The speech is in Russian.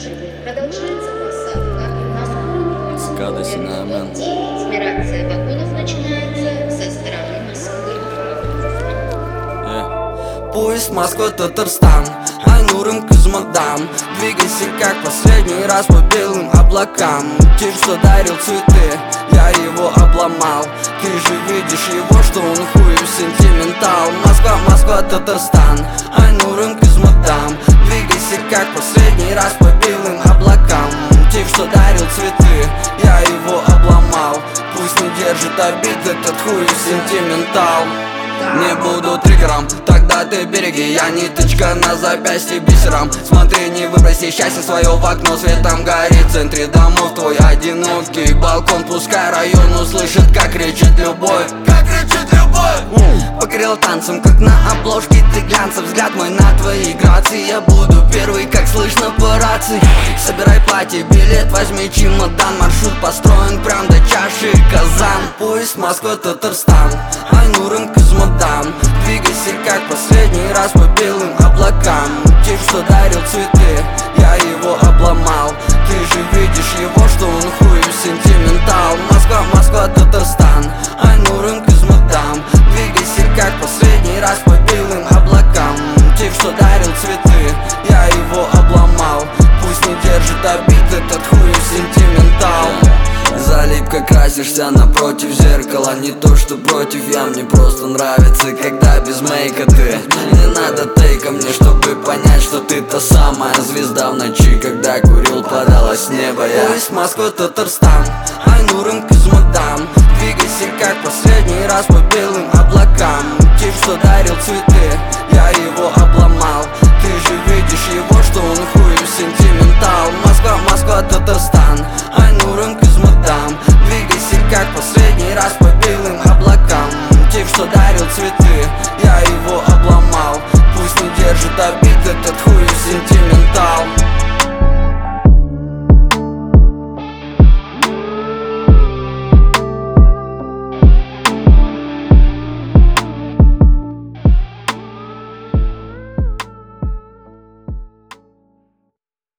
Продолжается посадка на скорую Цикада Синамен. Операция вагонов начинается со стороны Москвы. Поезд Москва-Татарстан, Айнурым Кызмадам. Двигайся как последний раз по белым облакам. Тип, что дарил цветы, я его обломал. Ты же видишь его, что он хуй сентиментал. Москва, Москва-Татарстан, Айнурым Кызмадам. Двигайся как последний раз по белым облакам. Тип, что дарил цветы, я его обломал. Пусть не держит обид этот хуй сентиментал. Не буду триггером, тогда ты береги. Я ниточка на запястье бисером. Смотри, не выброси счастье свое в окно. Светом горит в центре домов твой одинокий балкон. Пускай район услышит, как кричит любовь. Как кричит любовь. Покорил танцем, как на обложке ты глянцев. Взгляд мой на твои грации. Я буду первый, как слышно по рации. Собирай платье, билет, возьми чемодан. Маршрут построен прям до чаши Казан. Поезд Москва-Татарстан, Айнурым Кызмадам. Двигайся как последний раз по белым облакам. Тип, что дарил цветы, я его обломал. Ты же видишь его, что он хуй сентиментал. Москва, Москва-Татарстан, Айнурым Кызмадам. Двигайся как последний раз по белым облакам. Тип, что дарил цветы, я его обломал. Пусть не держит обид этот хуй сентиментал. Залипка, красишься напротив зеркала. Не то что против я, мне просто нравится, когда без мейка ты. Не надо тейка мне, чтобы понять, что ты та самая звезда в ночи, когда курил, падала с неба я. Поезд Москва-Татарстан, Айнурым Кызмадам. Двигайся как последний раз по белым облакам. Тип, что дарил цветы, я его обломал. Ты же видишь его, что он хуй сентиментал. Москва, Москва-Татарстан, Айнурым Кызмадам. Двигайся как последний раз по белым облакам. Тип, что дарил цветы, я его обломал. Пусть не держит обид этот хуй сентиментал.